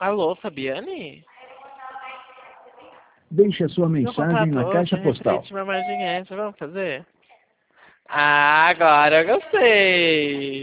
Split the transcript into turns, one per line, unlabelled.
Alô, Fabiane?
Deixe a sua
Meu
mensagem
contato
na caixa
hoje
postal.
referente a uma margem essa, vamos fazer? Ah, agora eu gostei!